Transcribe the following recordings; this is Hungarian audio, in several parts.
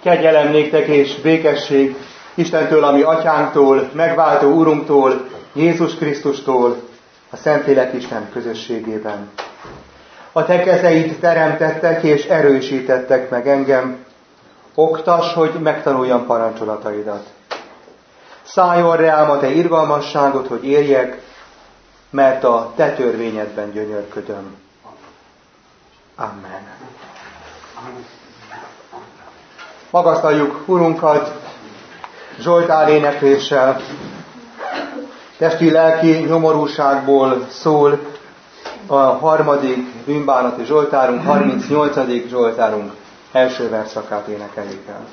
Kegyelem néktek és békesség Istentől, ami atyánktól, megváltó Urunktól, Jézus Krisztustól, a Szentlélek Isten közösségében. A te kezeid teremtettek és erősítettek meg engem, oktass, hogy megtanuljam parancsolataidat. Szálljon rám a te irgalmasságot, hogy érjek, mert a te törvényedben gyönyörködöm. Amen. Magasztaljuk Urunkat zsoltár énekléssel. Testi-lelki nyomorúságból szól a harmadik bűnbánati zsoltárunk, 38. zsoltárunk első versszakát énekeljük el.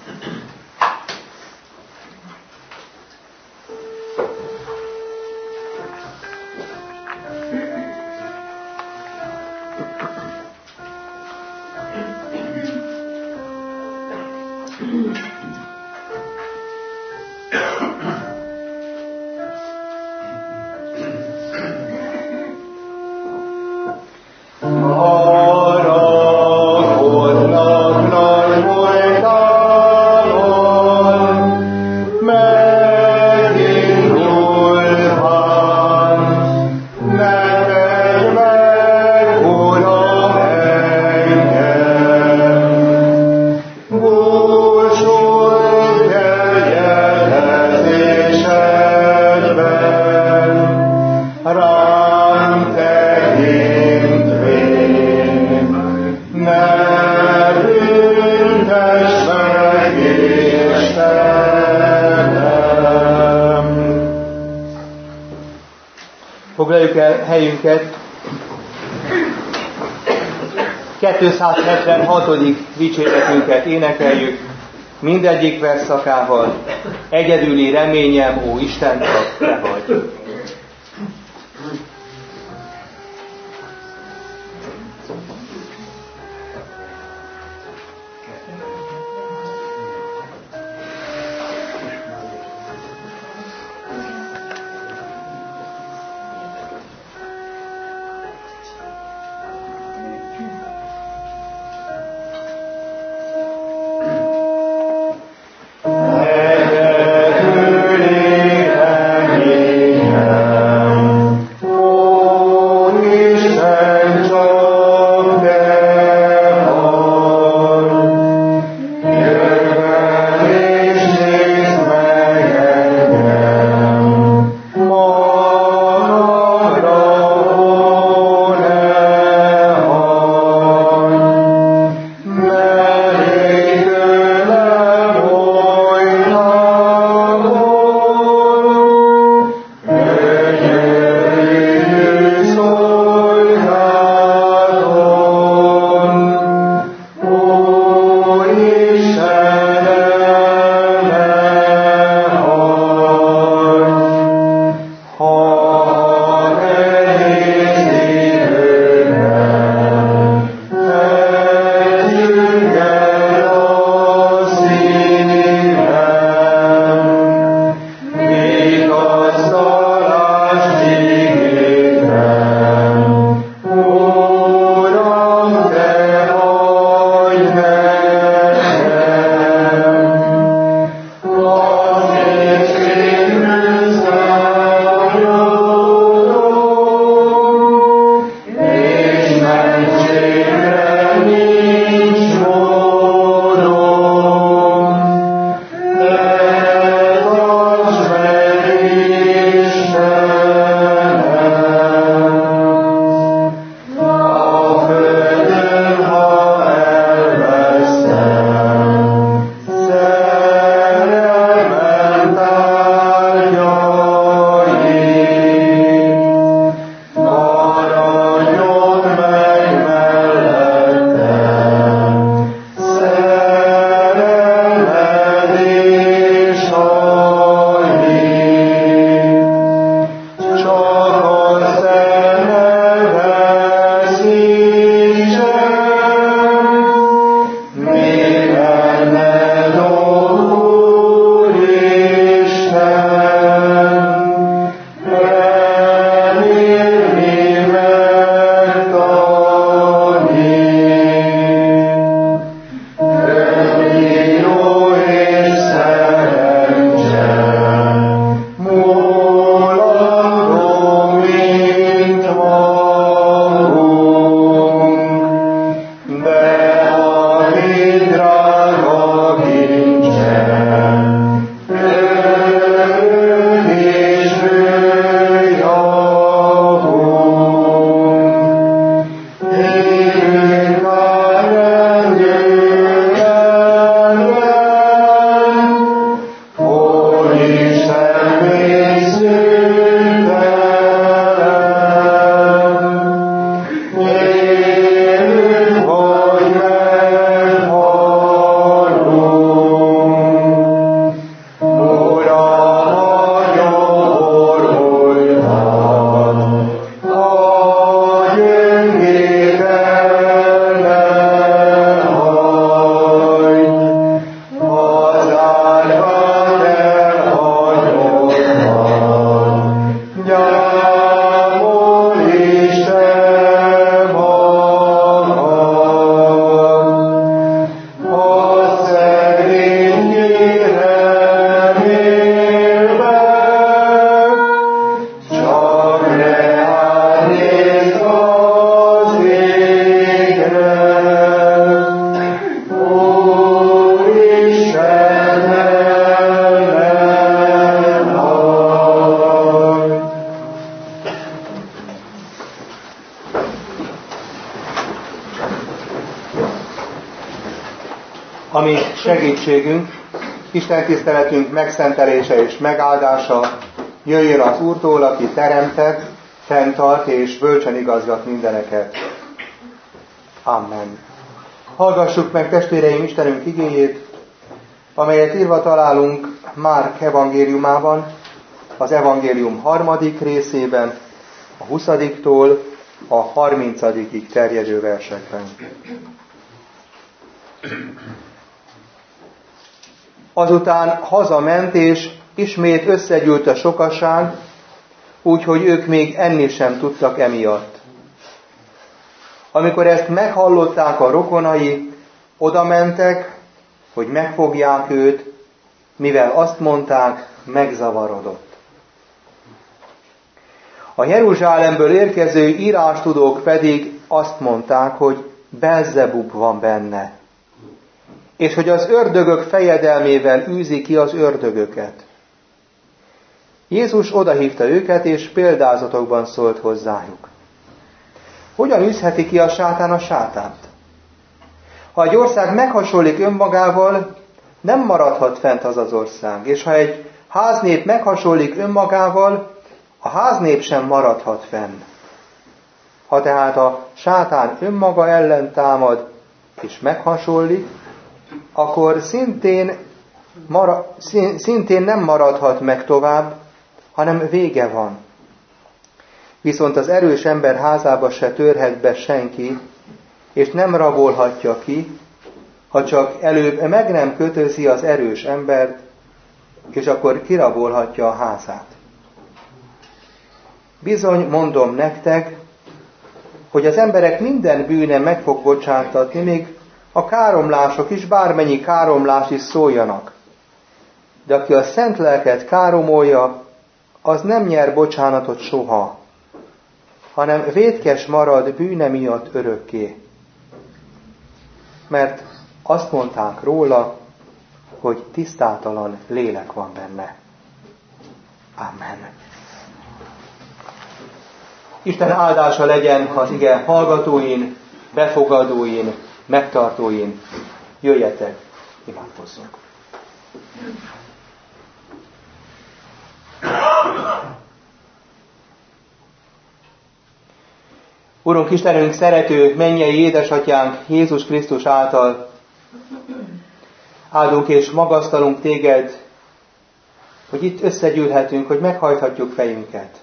Foglaljuk el helyünket. 276. dicséretünket énekeljük mindegyik versszakával. Egyedüli reményem, ó Isten, csak te vagy. Egyedüli reményem, segítségünk, Isten tiszteletünk megszentelése és megáldása jöjjön az Úrtól, aki teremtett, fenntart és bölcsen igazgat mindeneket. Amen. Hallgassuk meg, testvéreim, Istenünk igéjét, amelyet írva találunk Márk evangéliumában, az evangélium 3. részében, a 20-tól a 30. terjedő versekben. Azután hazament, és ismét összegyűlt a sokaság, úgyhogy ők még enni sem tudtak emiatt. Amikor ezt meghallották a rokonai, odamentek, hogy megfogják őt, mivel azt mondták, megzavarodott. A Jeruzsálemből érkező írástudók pedig azt mondták, hogy Belzebub van benne, és hogy az ördögök fejedelmével űzi ki az ördögöket. Jézus odahívta őket, és példázatokban szólt hozzájuk. Hogyan űzheti ki a sátán a sátánt? Ha egy ország meghasonlik önmagával, nem maradhat fent az az ország, és ha egy háznép meghasonlik önmagával, a háznép sem maradhat fenn. Ha tehát a sátán önmaga ellen támad és meghasonlik, akkor szintén nem maradhat meg tovább, hanem vége van. Viszont az erős ember házába se törhet be senki, és nem rabolhatja ki, ha csak előbb meg nem kötözi az erős embert, és akkor kirabolhatja a házát. Bizony mondom nektek, hogy az emberek minden bűne meg fog bocsáttatni, még a káromlások is, bármennyi káromlás is szóljanak. De aki a szent lelket káromolja, az nem nyer bocsánatot soha, hanem vétkes marad bűne miatt örökké. Mert azt mondták róla, hogy tisztátalan lélek van benne. Amen. Isten áldása legyen az ige hallgatóin, befogadóin, megtartóin. Jöjjetek, imádkozzunk. Urunk Istenünk, szerető, mennyei édesatyánk Jézus Krisztus által áldunk és magasztalunk téged, hogy itt összegyűlhetünk, hogy meghajthatjuk fejünket.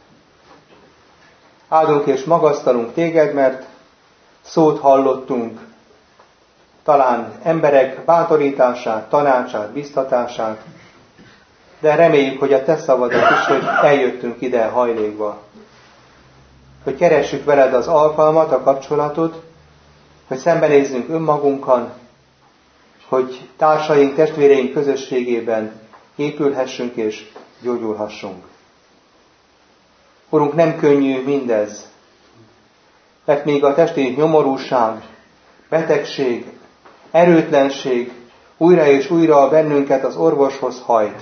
Áldunk és magasztalunk téged, mert szót hallottunk, talán emberek bátorítását, tanácsát, biztatását, de reméljük, hogy a te szavadat is, hogy eljöttünk ide hajlékba. Hogy keressük veled az alkalmat, a kapcsolatot, hogy szembenézzünk önmagunkkal, hogy társaink, testvéreink közösségében épülhessünk és gyógyulhassunk. Urunk, nem könnyű mindez, mert még a testi nyomorúság, betegség, erőtlenség újra és újra bennünket az orvoshoz hajt.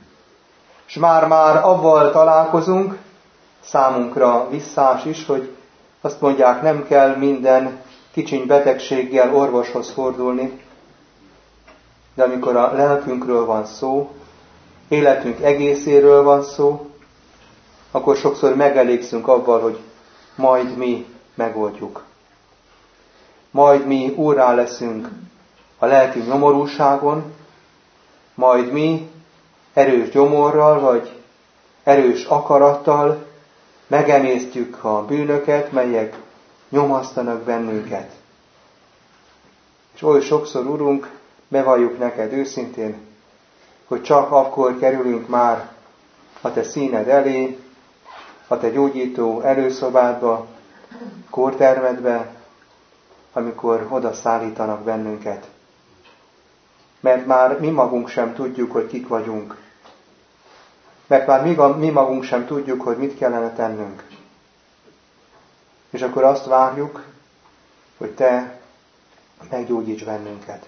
S már avval találkozunk, számunkra visszás is, hogy azt mondják, nem kell minden kicsiny betegséggel orvoshoz fordulni, de amikor a lelkünkről van szó, életünk egészéről van szó, akkor sokszor megelégszünk avval, hogy majd mi megoldjuk. Majd mi úrrá leszünk a lelki nyomorúságon, majd mi erős gyomorral vagy erős akarattal megemésztjük a bűnöket, melyek nyomasztanak bennünket. És oly sokszor, Urunk, bevalljuk neked őszintén, hogy csak akkor kerülünk már a te színed elé, a te gyógyító előszobádba, kórtermedbe, amikor oda szállítanak bennünket. Mert már mi magunk sem tudjuk, hogy kik vagyunk. Mert már mi magunk sem tudjuk, hogy mit kellene tennünk. És akkor azt várjuk, hogy te meggyógyíts bennünket.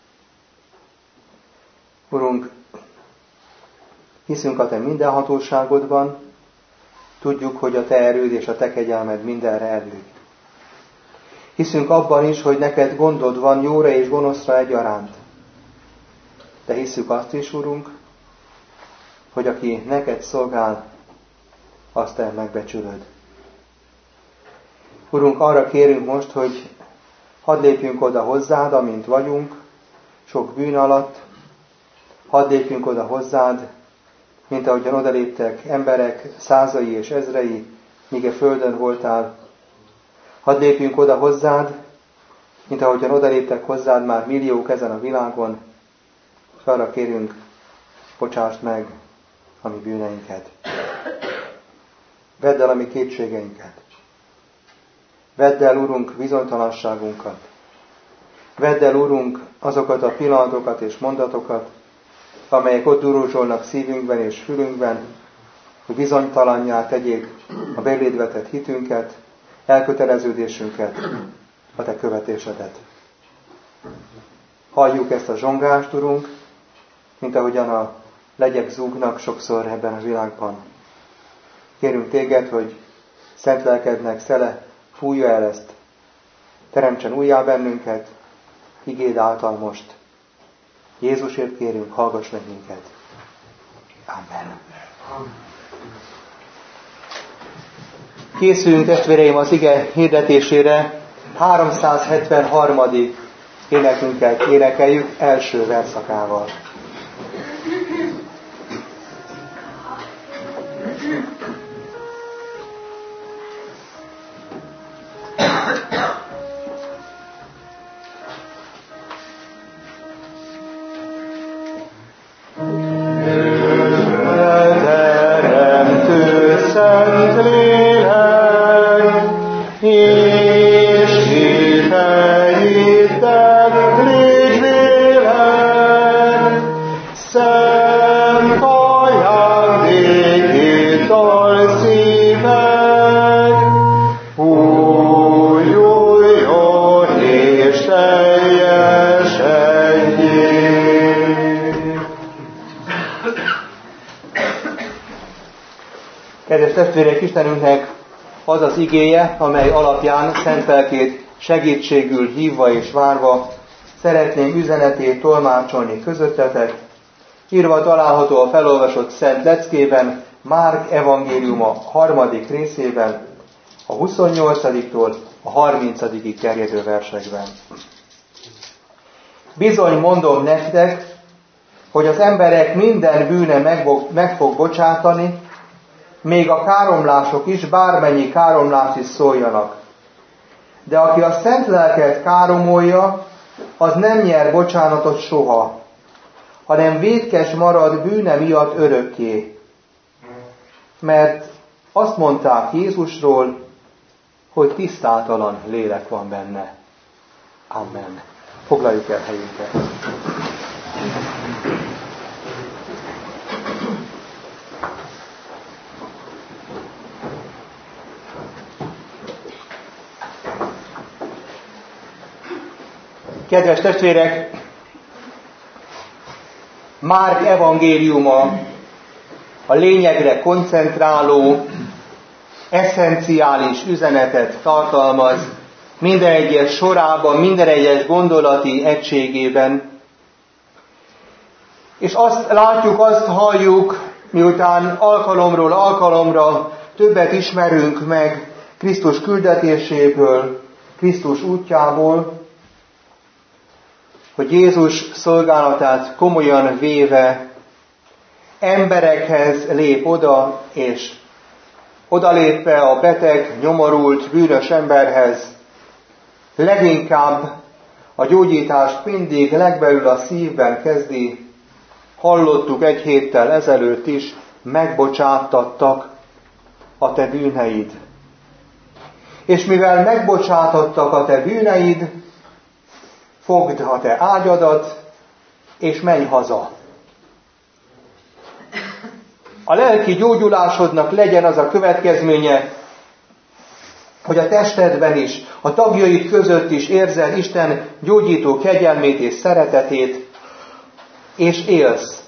Urunk, hiszünk a te mindenhatóságodban, tudjuk, hogy a te erőd és a te kegyelmed mindenre elég. Hiszünk abban is, hogy neked gondod van jóra és gonoszra egyaránt. hisszük azt is, Urunk, hogy aki neked szolgál, azt te megbecsülöd. Urunk, arra kérünk most, hogy hadd lépjünk oda hozzád, amint vagyunk, sok bűn alatt, hadd lépjünk oda hozzád, mint ahogyan odaléptek emberek százai és ezrei, míg a földön voltál. Hadd lépjünk oda hozzád, mint ahogyan odaléptek hozzád már milliók ezen a világon, és arra kérünk, bocsásd meg a mi bűneinket. Vedd el a mi kétségeinket. Vedd el, Urunk, bizonytalanságunkat. Vedd el, Urunk, azokat a pillanatokat és mondatokat, amelyek ott duruzsolnak szívünkben és fülünkben, hogy bizonytalannyá tegyék a beléd vetett hitünket, elköteleződésünket, a te követésedet. Halljuk ezt a zsongást, Urunk, mint ahogyan a legyek zúgnak sokszor ebben a világban. Kérünk téged, hogy szent lelkednek szele fújja el ezt, teremtsen újjá bennünket, igéd által most. Jézusért kérünk, hallgass meg minket. Amen. Készüljünk, testvéreim, az ige hirdetésére. 373. énekünket énekeljük első verszakával. Kedves testvérek, Istenünknek az az igéje, amely alapján szent lelkét segítségül hívva és várva szeretném üzenetét tolmácsolni közöttetek. Írva található a felolvasott szent leckében, Márk evangéliuma 3. részében, a 28-tól a 30-ig terjedő versekben. Bizony mondom nektek, hogy az emberek minden bűne meg fog bocsátani, még a káromlások is, bármennyi káromlás is szóljanak. De aki a szent lelket káromolja, az nem nyer bocsánatot soha, hanem vétkes marad bűne miatt örökké. Mert azt mondták Jézusról, hogy tisztátalan lélek van benne. Amen. Foglaljuk el helyünket. Kedves testvérek, Márk evangéliuma a lényegre koncentráló, esszenciális üzenetet tartalmaz minden egyes sorában, minden egyes gondolati egységében. És azt látjuk, azt halljuk, miután alkalomról alkalomra többet ismerünk meg Krisztus küldetéséből, Krisztus útjából, hogy Jézus szolgálatát komolyan véve emberekhez lép oda, és odalépve a beteg, nyomorult, bűnös emberhez leginkább a gyógyítást mindig legbelül a szívben kezdi. Hallottuk egy héttel ezelőtt is, megbocsátattak a te bűneid. És mivel megbocsátattak a te bűneid, fogd a te ágyadat, és menj haza. A lelki gyógyulásodnak legyen az a következménye, hogy a testedben is, a tagjaid között is érzed Isten gyógyító kegyelmét és szeretetét, és élsz.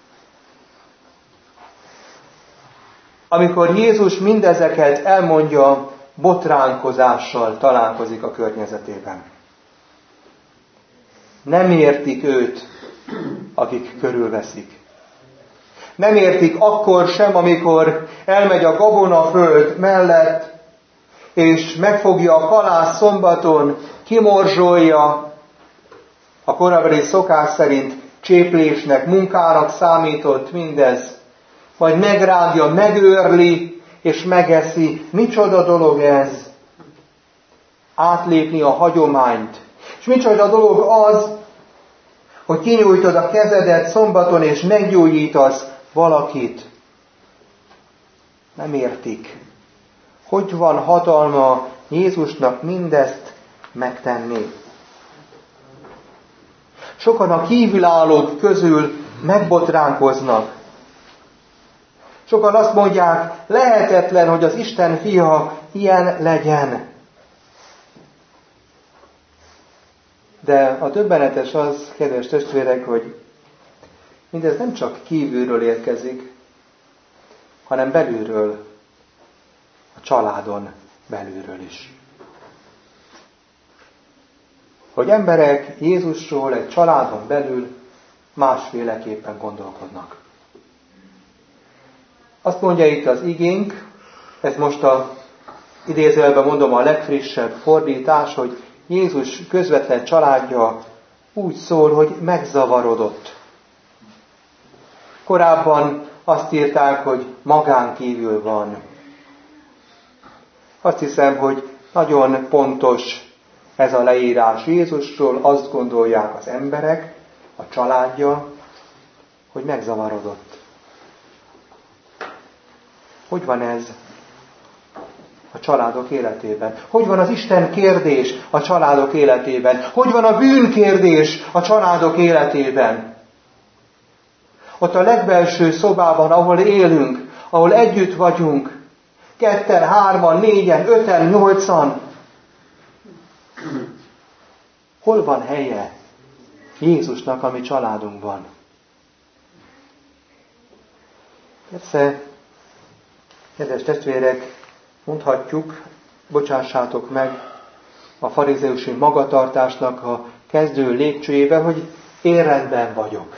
Amikor Jézus mindezeket elmondja, botránkozással találkozik a környezetében. Nem értik őt akik körülveszik. Nem értik akkor sem, amikor elmegy a gabonaföld mellett, és megfogja a kalász szombaton, kimorzsolja, a korabeli szokás szerint cséplésnek, munkának számított mindez, majd megrágja, megőrli, és megeszi. Micsoda dolog ez? Átlépni a hagyományt. És micsoda dolog az, hogy kinyújtod a kezedet szombaton, és meggyógyítasz valakit. Nem értik. Hogy van hatalma Jézusnak mindezt megtenni? Sokan a kívülállók közül megbotránkoznak. Sokan azt mondják, lehetetlen, hogy az Isten fia ilyen legyen. De a döbbenetes az, kedves testvérek, hogy mindez nem csak kívülről érkezik, hanem belülről, a családon belülről is. Hogy emberek Jézusról egy családon belül másféleképpen gondolkodnak. Azt mondja itt az igénk, ez most idézőjelben mondom a legfrissebb fordítás, hogy Jézus közvetlen családja úgy szól, hogy megzavarodott. Korábban azt írták, hogy magán kívül van. Azt hiszem, hogy nagyon pontos ez a leírás Jézusról, azt gondolják az emberek, a családja, hogy megzavarodott. Hogy van ez a családok életében? Hogy van az Isten kérdés a családok életében? Hogy van a bűnkérdés a családok életében? Ott a legbelső szobában, ahol élünk, ahol együtt vagyunk, 2-en, 3-an, 4-en, 5-en, 8-an. Hol van helye Jézusnak a mi családunkban? Persze, kedves testvérek, mondhatjuk, bocsássátok meg a farizeusi magatartásnak a kezdő lépcsőjébe, hogy én rendben vagyok.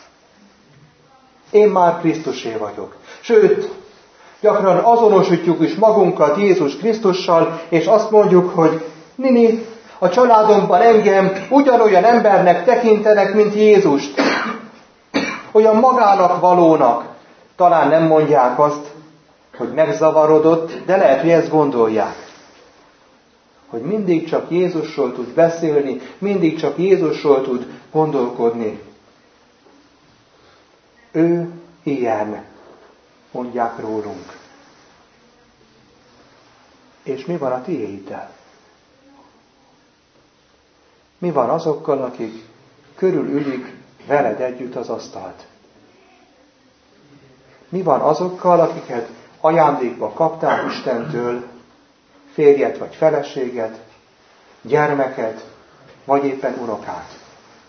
Én már Krisztusé vagyok. Sőt, gyakran azonosítjuk is magunkat Jézus Krisztussal, és azt mondjuk, hogy Nini, a családomban engem ugyanolyan embernek tekintenek, mint Jézust. Olyan magának valónak. Talán nem mondják azt, hogy megzavarodott, de lehet, hogy ezt gondolják. Hogy mindig csak Jézusról tud beszélni, mindig csak Jézusról tud gondolkodni. Ő ilyen, mondják rólunk. És mi van a tiéddel? Mi van azokkal, akik körülülik veled együtt az asztalt? Mi van azokkal, akiket ajándékba kaptál Istentől, férjet vagy feleséget, gyermeket, vagy éppen unokát?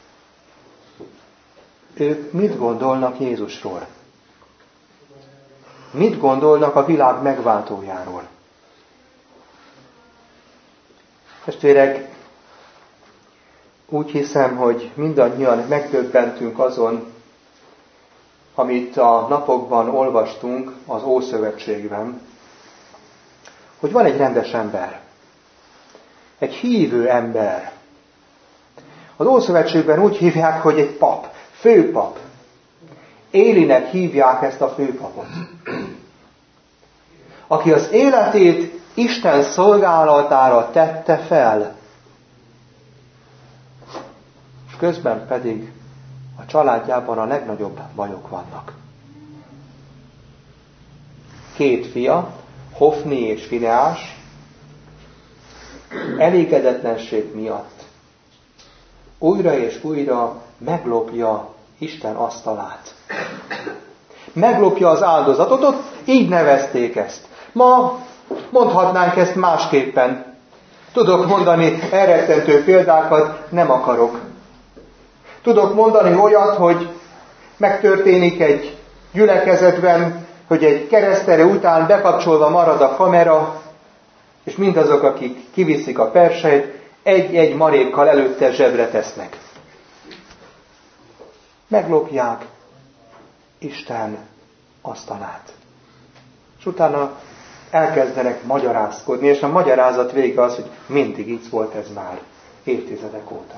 Ők mit gondolnak Jézusról? Mit gondolnak a világ megváltójáról? Testvérek, úgy hiszem, hogy mindannyian megdöbbentünk azon, amit a napokban olvastunk az Ószövetségben, hogy van egy rendes ember, egy hívő ember. Az Ószövetségben úgy hívják, hogy egy pap, főpap. Élinek hívják ezt a főpapot. Aki az életét Isten szolgálatára tette fel, és közben pedig a családjában a legnagyobb bajok vannak. 2 fia, Hofni és Fineás, elégedetlenség miatt újra és újra meglopja Isten asztalát. Meglopja az áldozatot, ott így nevezték ezt. Ma mondhatnánk ezt másképpen. Tudok mondani elrettentő példákat, nem akarok. Tudok mondani olyat, hogy megtörténik egy gyülekezetben, hogy egy keresztere után bekapcsolva marad a kamera, és mindazok, akik kiviszik a persejt, egy-egy marékkal előtte zsebre tesznek. meglopják Isten asztalát. És utána elkezdenek magyarázkodni, és a magyarázat vége az, hogy mindig így volt ez már évtizedek óta.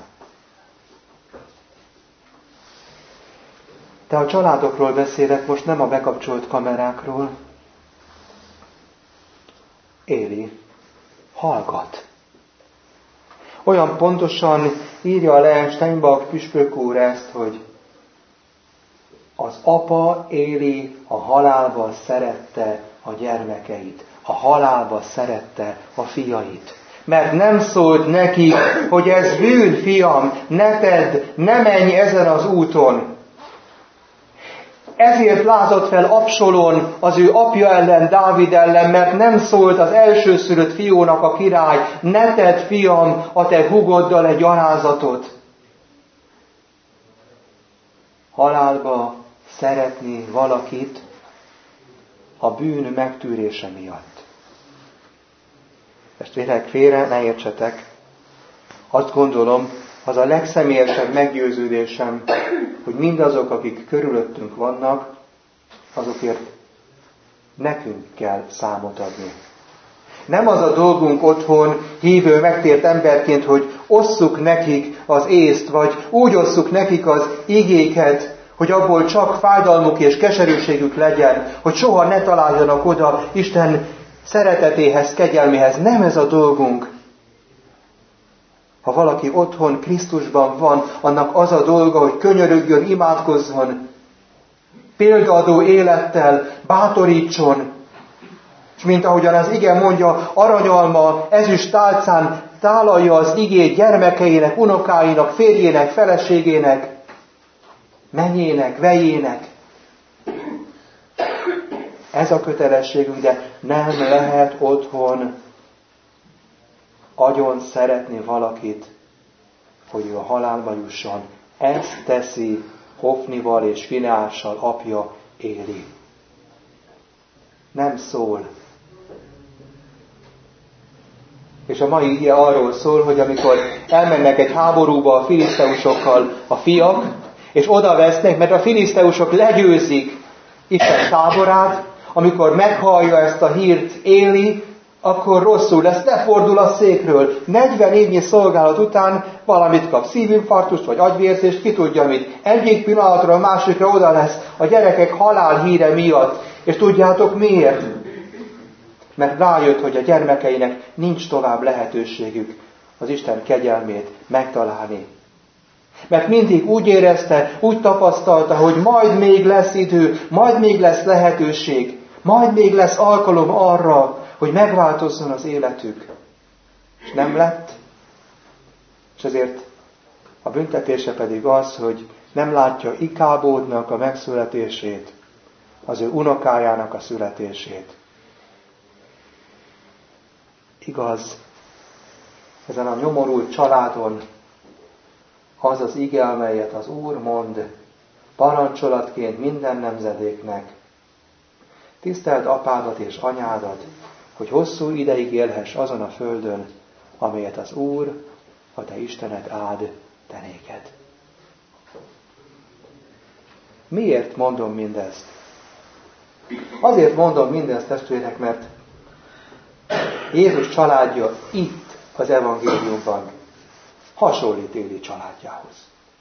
De a családokról beszélek, most nem a bekapcsolt kamerákról. Éli hallgat. Olyan pontosan írja le Steinbach püspök úr ezt, hogy az apa Éli a halálba szerette a gyermekeit, a halálba szerette a fiait. Mert nem szólt neki, hogy ez bűn, fiam, ne tedd, ne menj ezen az úton. Ezért lázadt fel Absalom az ő apja ellen, Dávid ellen, mert nem szólt az elsőszülött fiúnak a király, ne tedd, fiam, a te húgoddal egy gyalázatot. Halálba szeretni valakit a bűn megtűrése miatt. Ezt tényleg félre ne értsetek. Azt gondolom, az a legszemélyesebb meggyőződésem, hogy mindazok, akik körülöttünk vannak, azokért nekünk kell számot adni. Nem az a dolgunk otthon, hívő, megtért emberként, hogy osszuk nekik az észt, vagy úgy osszuk nekik az igéket, hogy abból csak fájdalmuk és keserűségük legyen, hogy soha ne találjanak oda Isten szeretetéhez, kegyelméhez. Nem ez a dolgunk. Ha valaki otthon Krisztusban van, annak az a dolga, hogy könyörögjön, imádkozzon, példaadó élettel bátorítson, és mint ahogyan az ige mondja, aranyalma, ezüst tálcán tálalja az igét gyermekeinek, unokáinak, férjének, feleségének, menjének, vejének. Ez a kötelességünk, de nem lehet otthon agyon szeretni valakit, hogy ő a halálba jusson. Ezt teszi Hofnival és Fineással apja Éli. Nem szól. És a mai ige arról szól, hogy amikor elmennek egy háborúba a filiszteusokkal a fiak, és oda vesznek, mert a filiszteusok legyőzik Isten táborát, amikor meghallja ezt a hírt Éli, akkor rosszul lesz, lefordul a székről. 40 évnyi szolgálat után valamit kap, szívinfarktust vagy agyvérzést, ki tudja mit. Egyik pillanatra a másikra oda lesz a gyerekek halál híre miatt. És tudjátok miért? Mert rájött, hogy a gyermekeinek nincs tovább lehetőségük az Isten kegyelmét megtalálni. Mert mindig úgy érezte, úgy tapasztalta, hogy majd még lesz idő, majd még lesz lehetőség, majd még lesz alkalom arra, hogy megváltozzon az életük. És nem lett, és ezért a büntetése pedig az, hogy nem látja Ikábódnak a megszületését, az ő unokájának a születését. Igaz, ezen a nyomorult családon az az ige, amelyet az Úr mond parancsolatként minden nemzedéknek. Tiszteld apádat és anyádat, hogy hosszú ideig élhess azon a földön, amelyet az Úr, a te Istened áld te néked. Miért mondom mindezt? Azért mondom mindezt, testvérek, mert Jézus családja itt az evangéliumban hasonlít Éli családjához.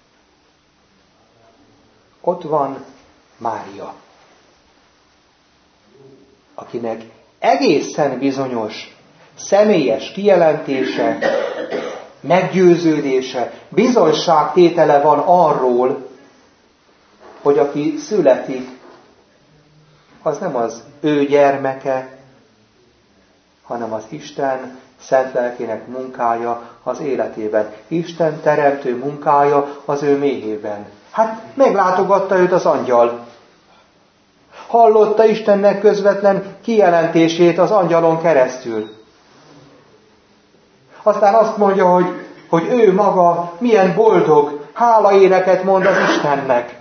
Ott van Mária, akinek egészen bizonyos, személyes kijelentése, meggyőződése, bizonyságtétele van arról, hogy aki születik, az nem az ő gyermeke, hanem az Isten szent lelkének munkája az életében. Isten teremtő munkája az ő méhében. Hát meglátogatta őt az angyal. Hallotta Istennek közvetlen kijelentését az angyalon keresztül. Aztán azt mondja, hogy ő maga milyen boldog, hálaéneket mond az Istennek.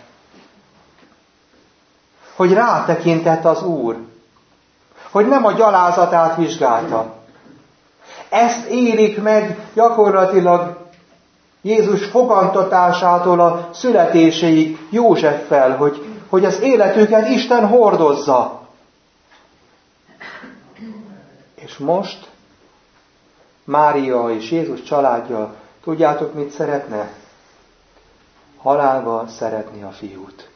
Hogy rátekintett az Úr. Hogy nem a gyalázatát vizsgálta. Ezt élik meg gyakorlatilag Jézus fogantatásától a születéséig Józseffel, hogy az életüket Isten hordozza. És most Mária és Jézus családja, tudjátok, mit szeretne? Halálba szeretni a fiút.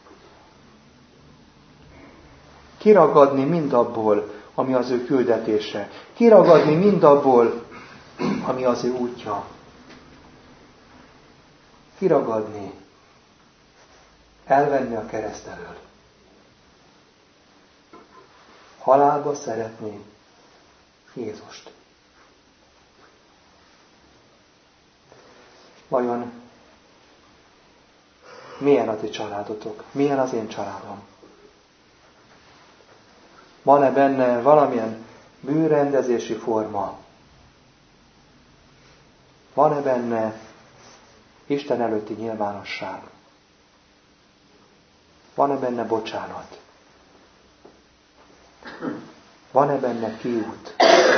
Kiragadni mindabból, ami az ő küldetése. Kiragadni mindabból, ami az ő útja. Kiragadni. Elvenni a kereszt elől. Halálba szeretni Jézust. Vajon milyen a ti családotok? Milyen az én családom? Van-e benne valamilyen bűnrendezési forma? Van-e benne Isten előtti nyilvánosság? Van-e benne bocsánat? Van-e benne kiút?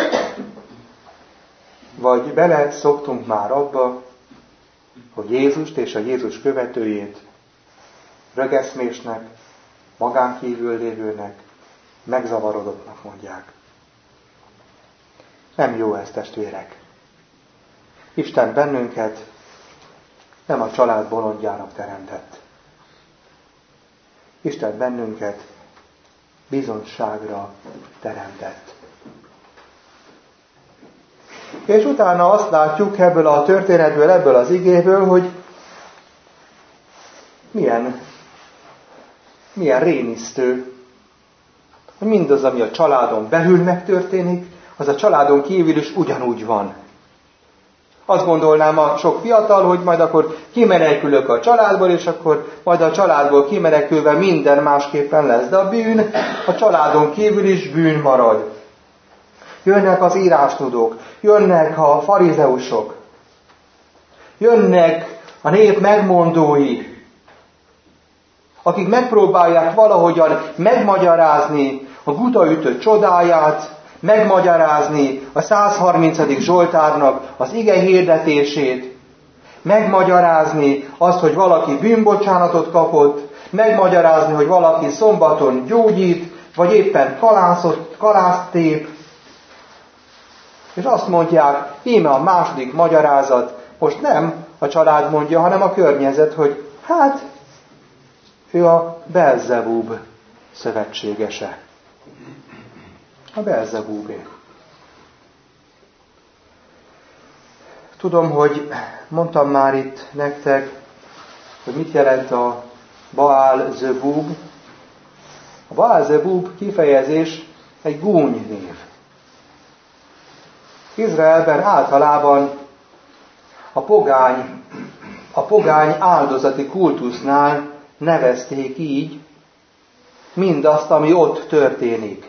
Vagy bele szoktunk már abba, hogy Jézust és a Jézus követőjét rögeszmésnek, magán kívül lévőnek, megzavarodottnak mondják. Nem jó ez, testvérek. Isten bennünket nem a család bolondjának teremtett. Isten bennünket bizonyságra teremtett. És utána azt látjuk ebből a történetből, ebből az igéből, hogy milyen rémisztő, hogy mindaz, ami a családon belül megtörténik, az a családon kívül is ugyanúgy van. Azt gondolnám a sok fiatal, hogy majd akkor kimenekülök a családból, és akkor majd a családból kimenekülve minden másképpen lesz. De a bűn a családon kívül is bűn marad. Jönnek az írástudók, jönnek a farizeusok, jönnek a nép megmondói, akik megpróbálják valahogyan megmagyarázni a gutaütő csodáját, megmagyarázni a 130. Zsoltárnak az ige hirdetését, megmagyarázni azt, hogy valaki bűnbocsánatot kapott, megmagyarázni, hogy valaki szombaton gyógyít, vagy éppen kalászt tép. És azt mondják, íme a második magyarázat, most nem a család mondja, hanem a környezet, hogy hát, ő a Belzebub szövetségese. A Belzebúbé. Tudom, hogy mondtam már itt nektek, hogy mit jelent a Baál-zebub. A Baál-zebub kifejezés egy gúnynév. Izraelben általában a pogány áldozati kultusznál nevezték így mindazt, ami ott történik.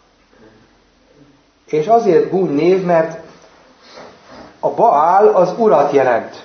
És azért gúnynév, mert a Baál az urat jelent.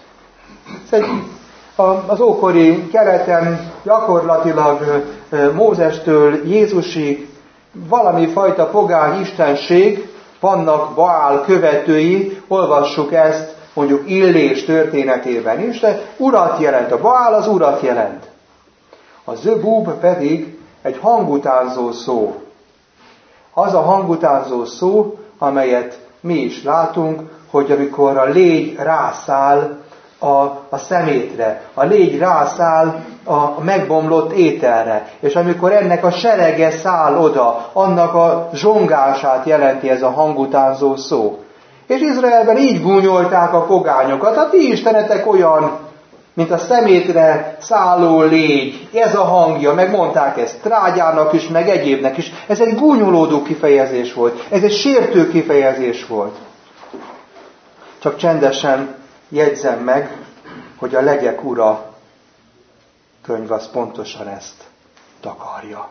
Az ókori keleten gyakorlatilag Mózestől Jézusig valami fajta pogány istenség, vannak Baál követői, olvassuk ezt mondjuk Illés történetében is, de urat jelent, a Baál az urat jelent. A zebub pedig egy hangutánzó szó. Az a hangutánzó szó, amelyet mi is látunk, hogy amikor a légy rászáll a szemétre, a légy rászáll a megbomlott ételre, és amikor ennek a serege száll oda, annak a zsongását jelenti ez a hangutánzó szó. És Izraelben így gúnyolták a pogányokat, a ti istenetek olyan, mint a szemétre szálló légy, ez a hangja, meg mondták ezt trágyának is, meg egyébnek is. Ez egy gúnyolódó kifejezés volt, ez egy sértő kifejezés volt. Csak csendesen jegyzem meg, hogy a Legyek Ura könyv az pontosan ezt takarja.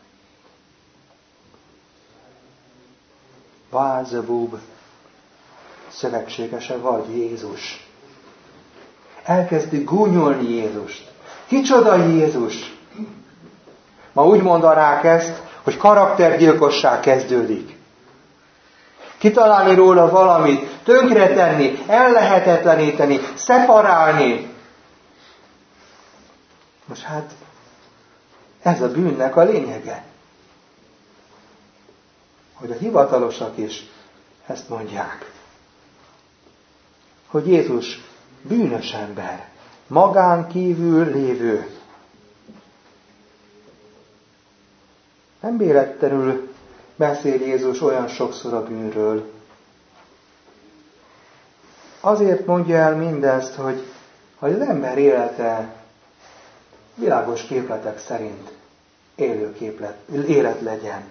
Baál-zebub szövetségese vagy Jézus. Elkezdi gúnyolni Jézust. Kicsoda Jézus? Ma úgy mondanák ezt, hogy karaktergyilkosság kezdődik. kitalálni róla valamit, tönkretenni, ellehetetleníteni, szeparálni. Most hát ez a bűnnek a lényege. Hogy a hivatalosak is ezt mondják. Hogy Jézus bűnös ember, magán kívül lévő. Nem véletlenül beszél Jézus olyan sokszor a bűnről. Azért mondja el mindezt, hogy az ember élete világos képletek szerint élő élet legyen.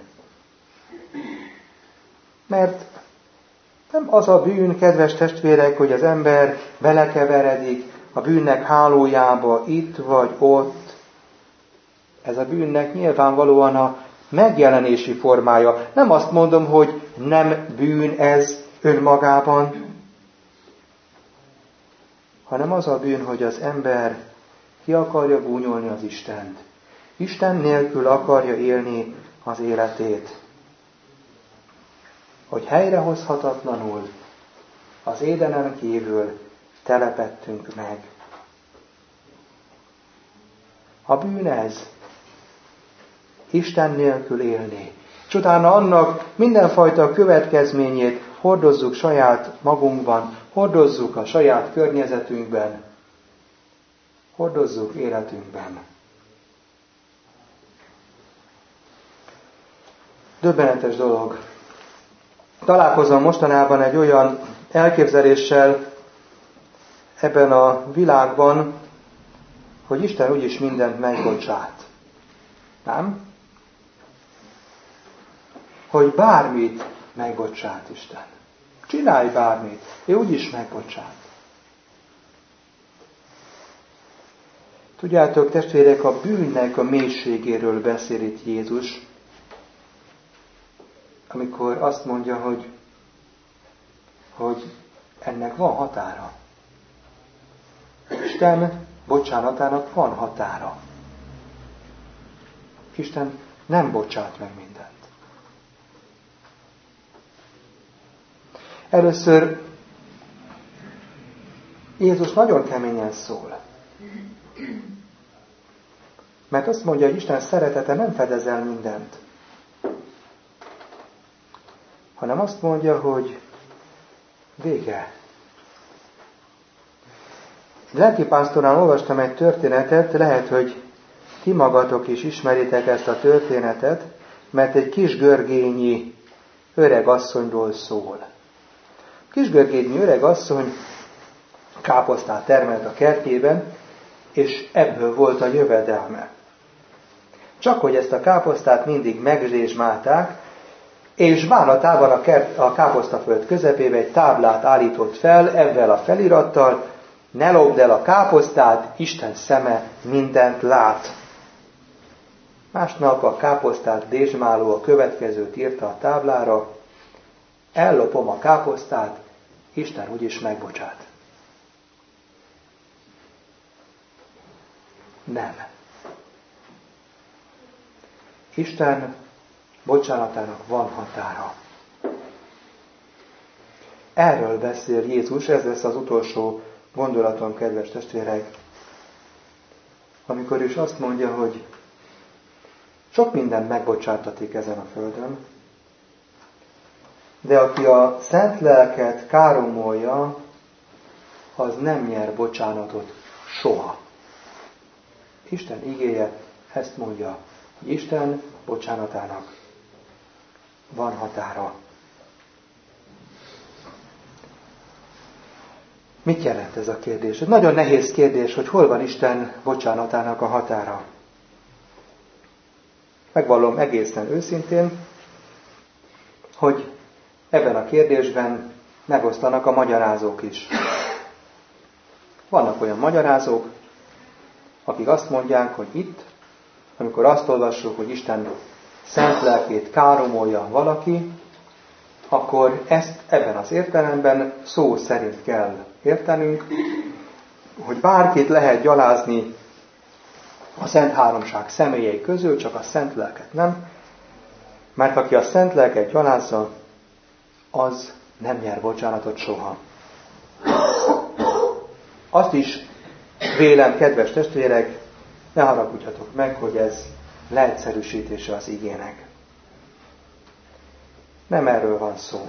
Mert nem az a bűn, kedves testvérek, hogy az ember belekeveredik a bűnnek hálójába itt vagy ott. Ez a bűnnek nyilvánvalóan a megjelenési formája. Nem azt mondom, hogy nem bűn ez önmagában, hanem az a bűn, hogy az ember ki akarja gúnyolni az Istent. Isten nélkül akarja élni az életét. Hogy helyrehozhatatlanul az édenen kívül telepettünk meg. A bűn ez. Isten nélkül élni. És utána annak mindenfajta következményét hordozzuk saját magunkban, hordozzuk a saját környezetünkben, hordozzuk életünkben. Döbbenetes dolog. Találkozom mostanában egy olyan elképzeléssel ebben a világban, hogy Isten úgyis mindent megbocsát. Nem? Hogy bármit megbocsát Isten. Csinálj bármit, ő úgyis megbocsát. Tudjátok, testvérek, a bűnnek a mélységéről beszél itt Jézus, amikor azt mondja, hogy ennek van határa. Isten bocsánatának van határa. Isten nem bocsát meg mindent. Először Jézus nagyon keményen szól. Mert azt mondja, hogy Isten szeretete nem fedez el mindent. Hanem azt mondja, hogy vége. Lelkipásztorán olvastam egy történetet, lehet, hogy ti magatok is ismeritek ezt a történetet, mert egy kisgörgényi öreg asszonyról szól. A kisgörgényi öreg asszony káposztát termelt a kertjében, és ebből volt a jövedelme. Csak hogy ezt a káposztát mindig megzsésmálták, és bánatában a káposztaföld közepébe egy táblát állított fel, ezzel a felirattal: ne lopd el a káposztát, Isten szeme mindent lát. Másnap a káposztát dézsmáló a következőt írta a táblára: ellopom a káposztát, Isten úgyis megbocsát. Nem. Isten bocsánatának van határa. Erről beszél Jézus, ez lesz az utolsó gondolatom, kedves testvérek, amikor is azt mondja, hogy sok mindent megbocsátatik ezen a földön, de aki a szent lelket káromolja, az nem nyer bocsánatot soha. Isten igéje ezt mondja, hogy Isten bocsánatának van határa. Mit jelent ez a kérdés? Ez nagyon nehéz kérdés, hogy hol van Isten bocsánatának a határa. Megvallom egészen őszintén, hogy ebben a kérdésben megosztanak a magyarázók is. Vannak olyan magyarázók, akik azt mondják, hogy itt, amikor azt olvassuk, hogy Isten szent lelkét káromolja valaki, akkor ezt ebben az értelemben szó szerint kell értenünk, hogy bárkit lehet gyalázni a Szent Háromság személyei közül, csak a szent lelket nem, mert aki a szent lelket gyalázza, az nem nyer bocsánatot soha. Azt is vélem, kedves testvérek, ne haragudjatok meg, hogy ez leegyszerűsítése az igének. Nem erről van szó.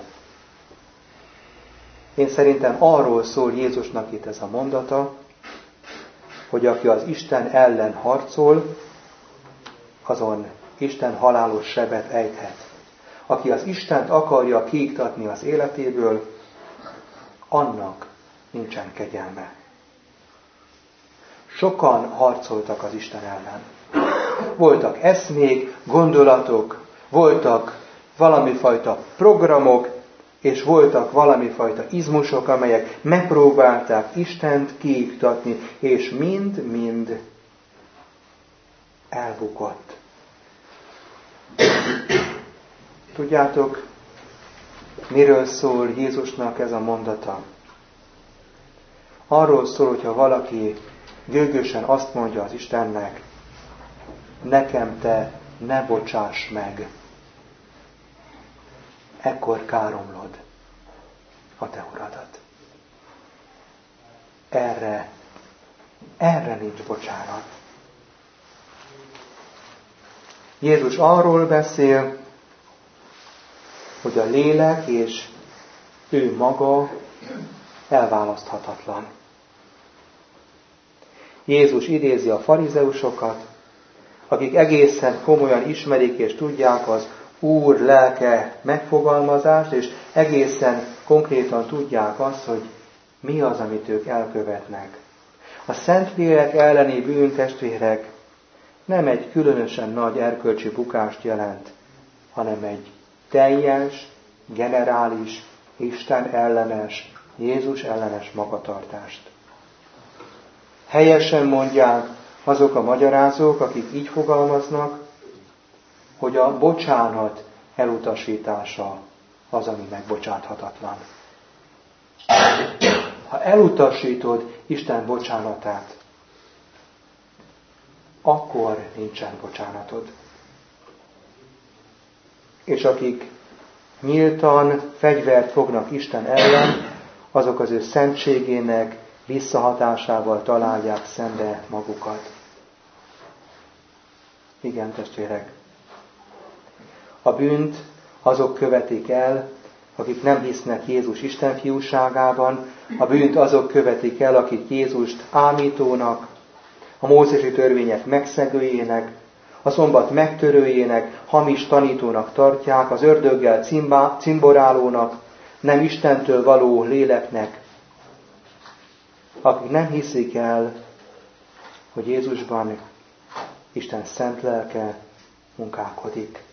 Én szerintem arról szól Jézusnak itt ez a mondata, hogy aki az Isten ellen harcol, azon Isten halálos sebet ejthet. Aki az Istent akarja kiiktatni az életéből, annak nincsen kegyelme. Sokan harcoltak az Isten ellen. Voltak eszmék, gondolatok, voltak valamifajta programok, és voltak valamifajta izmusok, amelyek megpróbálták Istent kiiktatni, és mind-mind elbukott. Tudjátok, miről szól Jézusnak ez a mondata? Arról szól, hogyha valaki gőgösen azt mondja az Istennek, nekem te ne bocsáss meg, ekkor káromlod a te uradat. Erre nincs bocsánat. Jézus arról beszél, hogy a lélek és ő maga elválaszthatatlan. Jézus idézi a farizeusokat, akik egészen komolyan ismerik és tudják az Úr lelke megfogalmazást, és egészen konkrétan tudják azt, hogy mi az, amit ők elkövetnek. A Szentlélek elleni bűn, testvérek, nem egy különösen nagy erkölcsi bukást jelent, hanem egy teljes, generális, Isten ellenes, Jézus ellenes magatartást. Helyesen mondják azok a magyarázók, akik így fogalmaznak, hogy a bocsánat elutasítása az, ami megbocsáthatatlan. Ha elutasítod Isten bocsánatát, akkor nincsen bocsánatod. És akik nyíltan fegyvert fognak Isten ellen, azok az ő szentségének visszahatásával találják szembe magukat. Igen, testvérek. A bűnt azok követik el, akik nem hisznek Jézus Isten fiúságában, a bűnt azok követik el, akik Jézust ámítónak, a mózesi törvények megszegőjének, a szombat megtörőjének, hamis tanítónak tartják, az ördöggel cimborálónak, nem Istentől való léleknek, akik nem hiszik el, hogy Jézusban Isten szent lelke munkálkodik.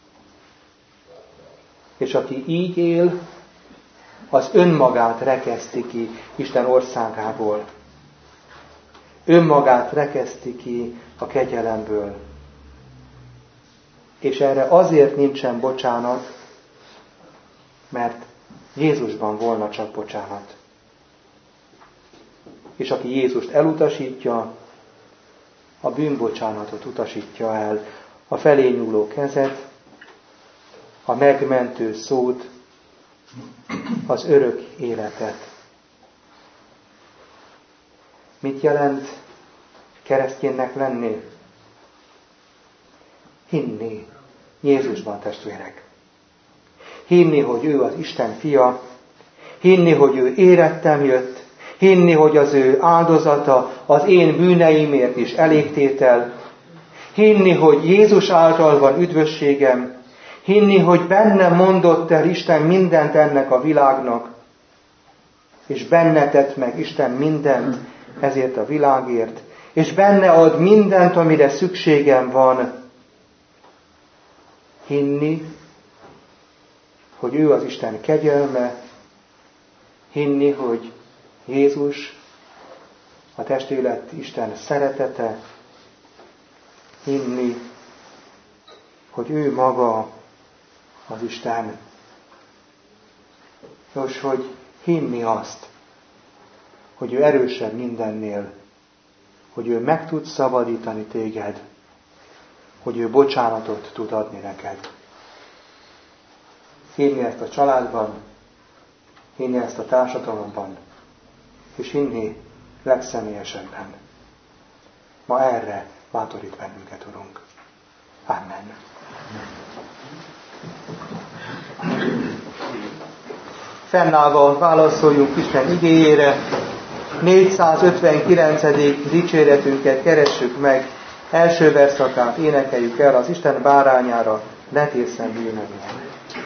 És aki így él, az önmagát rekeszti ki Isten országából. Önmagát rekeszti ki a kegyelemből. És erre azért nincsen bocsánat, mert Jézusban volna csak bocsánat. És aki Jézust elutasítja, a bűnbocsánatot utasítja el, a felé nyúló kezet, a megmentő szót, az örök életet. Mit jelent kereszténynek lenni? Hinni Jézusban, testvérek. Hinni, hogy ő az Isten fia, hinni, hogy ő érettem jött, hinni, hogy az ő áldozata az én bűneimért is elégtétel, hinni, hogy Jézus által van üdvösségem, hinni, hogy benne mondott el Isten mindent ennek a világnak, és benne tett meg Isten mindent ezért a világért, és benne ad mindent, amire szükségem van. Hinni, hogy ő az Isten kegyelme, hinni, hogy Jézus a testélet Isten szeretete, hinni, hogy ő maga az Isten. Nos, hogy hinni azt, hogy ő erősebb mindennél, hogy ő meg tud szabadítani téged, hogy ő bocsánatot tud adni neked. hinni ezt a családban, hinni ezt a társadalomban, és hinni legszemélyesebben. Ma erre bátorít bennünket, Urunk. Amen. Fennállva válaszoljunk Isten igéjére, 459. dicséretünket keressük meg, első verszakát énekeljük el, az Isten bárányára ne térszem bűnömért.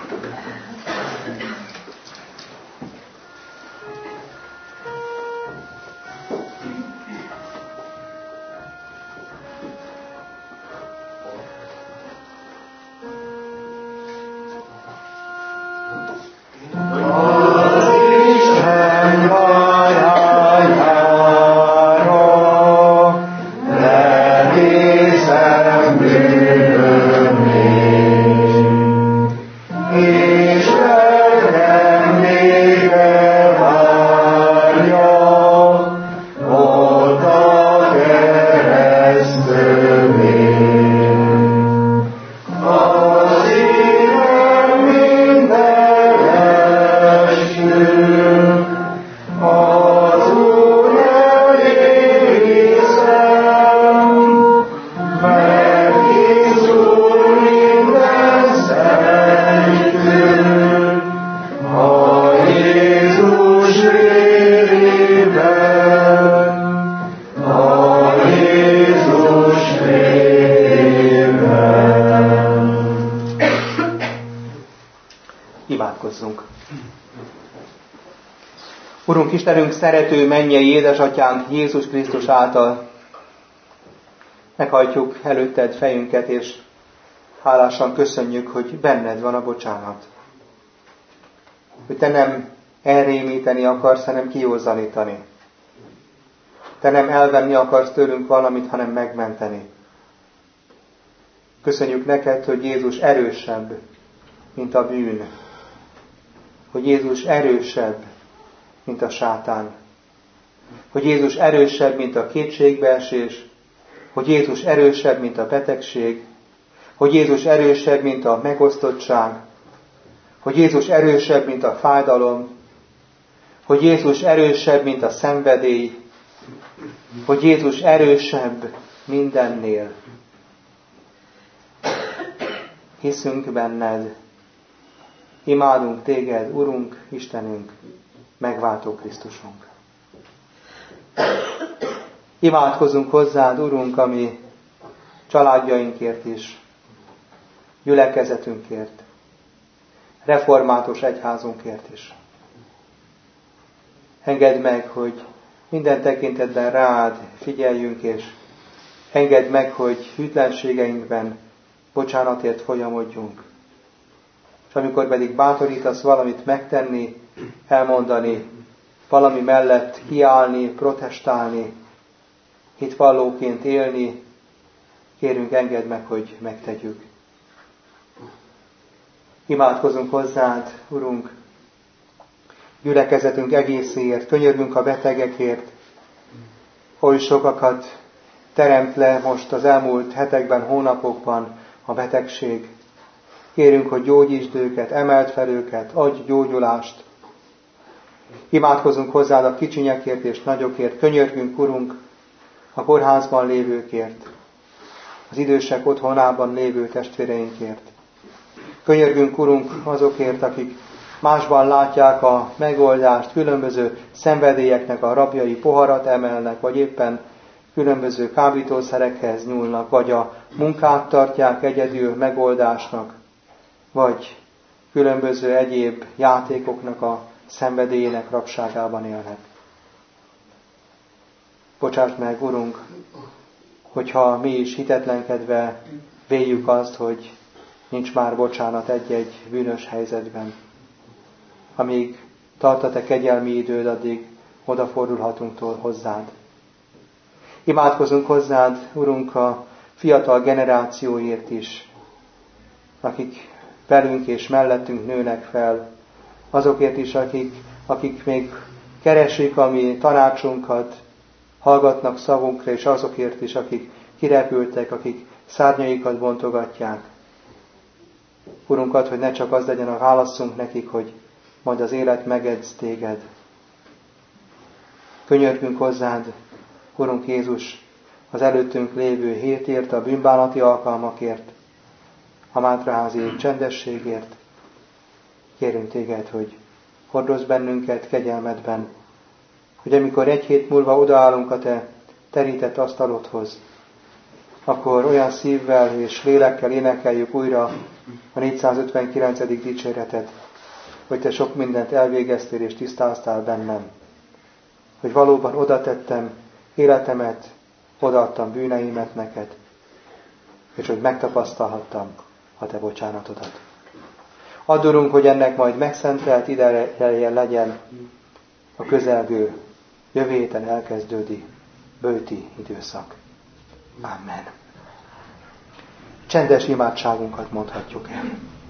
Urunk Istenünk, szerető mennyei édesatyánk Jézus Krisztus által meghajtjuk előtted fejünket, és hálásan köszönjük, hogy benned van a bocsánat. Hogy te nem elrémíteni akarsz, hanem kiózanítani. Te nem elvenni akarsz tőlünk valamit, hanem megmenteni. Köszönjük neked, hogy Jézus erősebb, mint a bűn. Hogy Jézus erősebb, mint a sátán. Hogy Jézus erősebb, mint a kétségbeesés. Hogy Jézus erősebb, mint a betegség. Hogy Jézus erősebb, mint a megosztottság. Hogy Jézus erősebb, mint a fájdalom. Hogy Jézus erősebb, mint a szenvedély. Hogy Jézus erősebb mindennél. Hiszünk benned. Imádunk téged, Urunk, Istenünk, megváltó Krisztusunk. Imádkozunk hozzád, Urunk, ami családjainkért is, gyülekezetünkért, református egyházunkért is. Engedd meg, hogy minden tekintetben rád figyeljünk, és engedd meg, hogy hűtlenségeinkben bocsánatért folyamodjunk. És amikor pedig bátorítasz valamit megtenni, elmondani, valami mellett kiállni, protestálni, hitvallóként élni, kérünk, engedd meg, hogy megtegyük. Imádkozunk hozzád, Urunk, gyülekezetünk egészéért, könyörgünk a betegekért, oly sokakat teremt le most az elmúlt hetekben, hónapokban a betegség. Kérünk, hogy gyógyítsd őket, emeld fel őket, adj gyógyulást. Imádkozunk hozzád a kicsinyekért és nagyokért, könyörgünk, Urunk, a kórházban lévőkért, az idősek otthonában lévő testvéreinkért. Könyörgünk, Urunk, azokért, akik másban látják a megoldást, különböző szenvedélyeknek a rabjai, poharat emelnek, vagy éppen különböző kábítószerekhez nyúlnak, vagy a munkát tartják egyedül megoldásnak, vagy különböző egyéb játékoknak a szenvedélyének rabságában élnek. Bocsáss meg, Urunk, hogyha mi is hitetlenkedve véljük azt, hogy nincs már bocsánat egy-egy bűnös helyzetben. Amíg tart a te kegyelmi időd, addig odafordulhatunk hozzád. Imádkozunk hozzád, Urunk, a fiatal generációért is, akik velünk és mellettünk nőnek fel, azokért is, akik még keresik a mi tanácsunkat, hallgatnak szavunkra, és azokért is, akik kirepültek, akik szárnyaikat bontogatják. Urunk, add, hogy ne csak az legyen a válaszunk nekik, hogy majd az élet megedz téged. Könyörgünk hozzád, Urunk Jézus, az előttünk lévő hétért, a bűnbánati alkalmakért, a Mátraházi csendességért. Kérünk téged, hogy hordozz bennünket kegyelmedben, hogy amikor egy hét múlva odaállunk a te terített asztalodhoz, akkor olyan szívvel és lélekkel énekeljük újra a 459. dicséretet, hogy te sok mindent elvégeztél és tisztáztál bennem, hogy valóban odatettem életemet, odaadtam bűneimet neked, és hogy megtapasztalhattam a te bocsánatodat. Add, Urunk, hogy ennek majd megszentelt ideje legyen a közelgő, jövő héten elkezdődi bőti időszak. Amen. Csendes imádságunkat mondhatjuk el.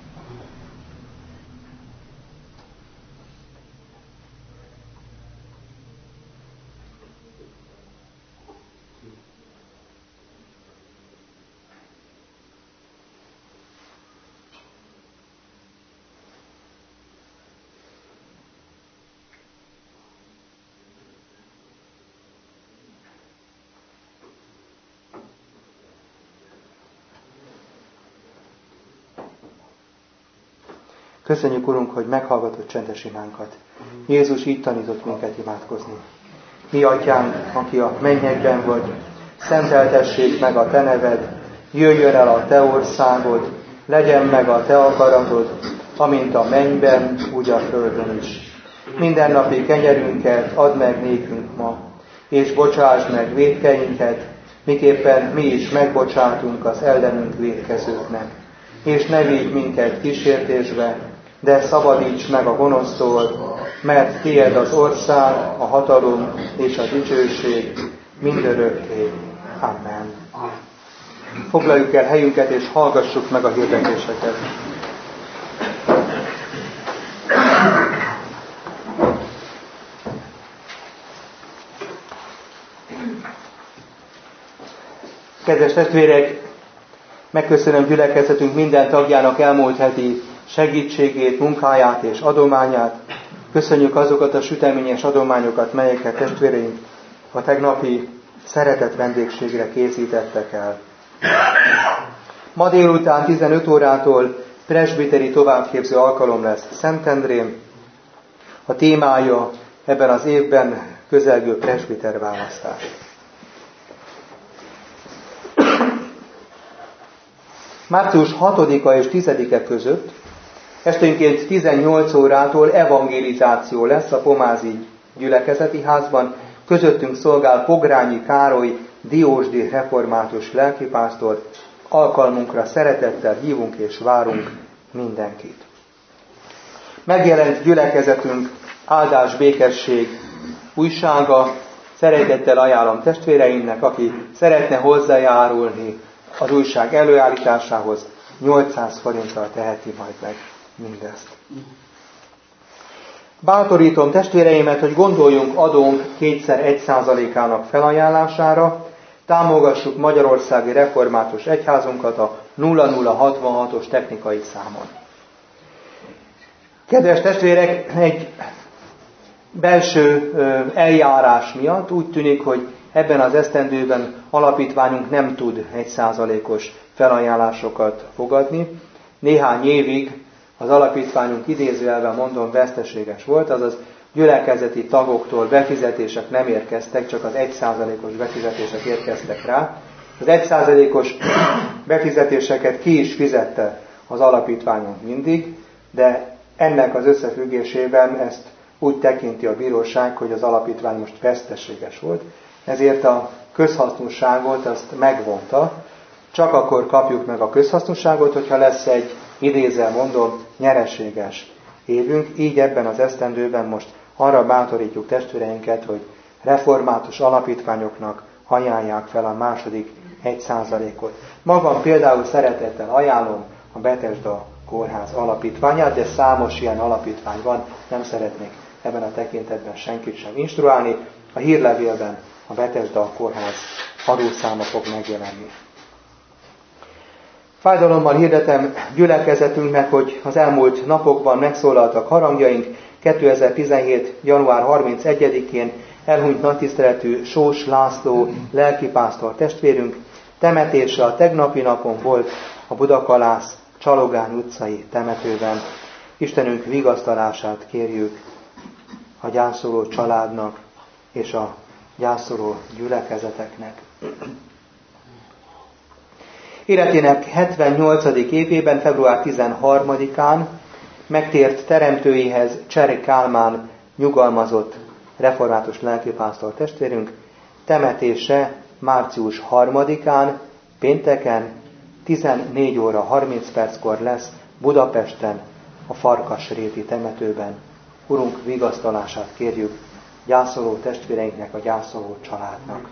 Köszönjük, Urunk, hogy meghallgatod csendes imánkat. Jézus így tanított minket imádkozni. Mi, Atyánk, aki a mennyekben vagy, szenteltessék meg a te neved, jöjjön el a te országod, legyen meg a te akaratod, amint a mennyben, úgy a földön is. Mindennapi kenyerünket add meg nékünk ma, és bocsásd meg vétkeinket, miképpen mi is megbocsátunk az ellenünk vétkezőknek. És ne vigy minket kísértésbe, de szabadíts meg a gonosztól, mert tiéd az ország, a hatalom és a dicsőség mindörökké. Amen. Foglaljuk el helyünket, és hallgassuk meg a hirdetéseket. Kedves testvérek, megköszönöm gyülekezetünk minden tagjának elmúlt heti segítségét, munkáját és adományát. Köszönjük azokat a süteményes adományokat, melyeket testvéreink a tegnapi szeretett vendégségre készítettek el. Ma délután 15 órától presbiteri továbbképző alkalom lesz Szentendrén. A témája ebben az évben közelgő presbiter választás. Március 6-a és 10-e között esténként 18 órától evangelizáció lesz a Pomázi gyülekezeti házban. Közöttünk szolgál Pogrányi Károly diósdi református lelkipásztor. Alkalmunkra szeretettel hívunk és várunk mindenkit. Megjelent gyülekezetünk Áldás Békesség újsága. Szeretettel ajánlom testvéreimnek, aki szeretne hozzájárulni az újság előállításához, 800 forinttal teheti majd meg mindezt. Bátorítom testvéreimet, hogy gondoljunk adónk 2x1%-ának felajánlására, támogassuk Magyarországi Református Egyházunkat a 0066-os technikai számon. Kedves testvérek, egy belső eljárás miatt úgy tűnik, hogy ebben az esztendőben alapítványunk nem tud 1%-os felajánlásokat fogadni. Néhány évig az alapítványunk idézőjelben mondom veszteséges volt, azaz gyülekezeti tagoktól befizetések nem érkeztek, csak az 1%-os befizetések érkeztek rá. Az 1%-os befizetéseket ki is fizette az alapítványunk mindig, de ennek az összefüggésében ezt úgy tekinti a bíróság, hogy az alapítvány most veszteséges volt, ezért a közhasznúságot azt megvonta. Csak akkor kapjuk meg a közhasznúságot, hogyha lesz egy, idézzel mondom, nyereséges évünk. Így ebben az esztendőben most arra bátorítjuk testvéreinket, hogy református alapítványoknak ajánlják fel a második 1%-ot. Magam például szeretettel ajánlom a Betesda Kórház alapítványát, de számos ilyen alapítvány van, nem szeretnék ebben a tekintetben senkit sem instruálni. A hírlevélben a Betesda Kórház adószáma fog megjelenni. Fájdalommal hirdetem gyülekezetünknek, hogy az elmúlt napokban megszólaltak harangjaink. 2017. január 31-én elhunyt nagytiszteletű Sós László lelkipásztor testvérünk temetése a tegnapi napon volt a Budakalász Csalogány utcai temetőben. Istenünk vigasztalását kérjük a gyászoló családnak és a gyászoló gyülekezeteknek. Életének 78. évében, február 13-án megtért teremtőihez Csere Kálmán nyugalmazott református lelkipásztor testvérünk temetése március 3-án, pénteken 14 óra 30 perckor lesz Budapesten, a Farkasréti temetőben. Urunk vigasztalását kérjük gyászoló testvéreinknek, a gyászoló családnak.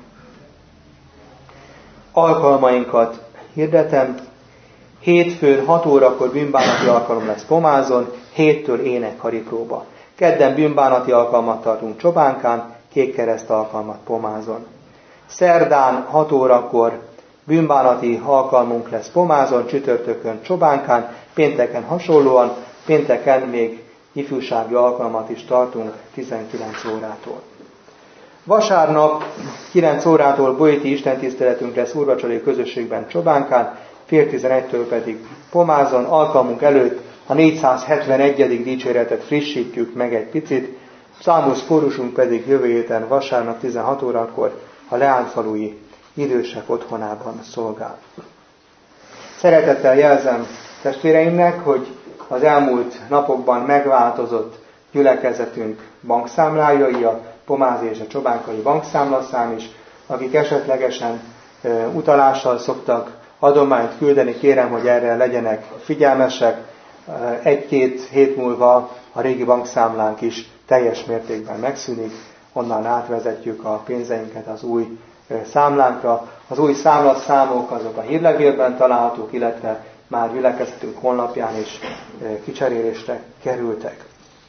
Alkalmainkat hirdetem. Hétfőn 6 órakor bűnbánati alkalom lesz Pomázon, 7-től énekkaripróba. Kedden bűnbánati alkalmat tartunk Csobánkán, kékkereszt alkalmat Pomázon. Szerdán 6 órakor bűnbánati alkalmunk lesz Pomázon, csütörtökön Csobánkán, pénteken hasonlóan, pénteken még ifjúsági alkalmat is tartunk 19 órától. Vasárnap 9 órától bolyti istentiszteletünk lesz úrvacsorai közösségben Csobánkán, fél 11-től pedig Pomázon. Alkalmunk előtt a 471. dicséretet frissítjük meg egy picit, számos kórusunk pedig jövő héten vasárnap 16 órakor a leányfalui idősek otthonában szolgál. Szeretettel jelzem testvéreimnek, hogy az elmúlt napokban megváltozott gyülekezetünk bankszámlájai, a pomázi és a csobánkai bankszámlaszám is. Akik esetlegesen utalással szoktak adományt küldeni, kérem, hogy erre legyenek figyelmesek. 1-2 hét múlva a régi bankszámlánk is teljes mértékben megszűnik, onnan átvezetjük a pénzeinket az új számlánkra. Az új számlaszámok azok a hírlevélben találhatók, illetve már gyülekezetünk honlapján is kicserélésre kerültek.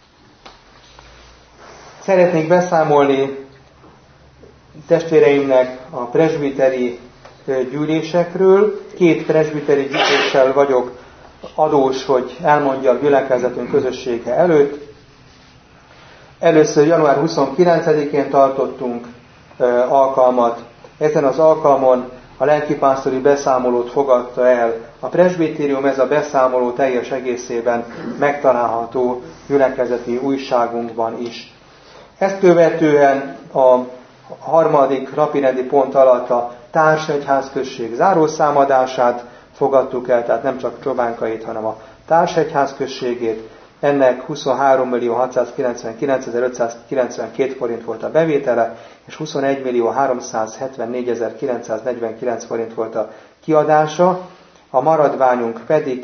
Szeretnék beszámolni testvéreimnek a presbiteri gyűlésekről. 2 presbiteri gyűléssel vagyok adós, hogy elmondja a gyülekezetünk közössége előtt. Először január 29-én tartottunk alkalmat. Ezen az alkalmon a lelkipásztori beszámolót fogadta el a presbitérium, ez a beszámoló teljes egészében megtalálható gyülekezeti újságunkban is. Ezt követően a harmadik napirendi pont alatt a társegyházközség zárószámadását fogadtuk el, tehát nem csak Csobánkait, hanem a társegyházközségét. Ennek 23.699.592 forint volt a bevétele, és 21.374.949 forint volt a kiadása. A maradványunk pedig